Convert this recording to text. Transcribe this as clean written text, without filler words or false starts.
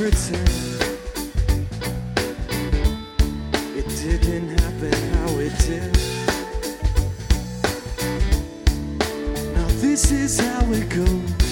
pretend it didn't happen how it did. Now this is how it goes.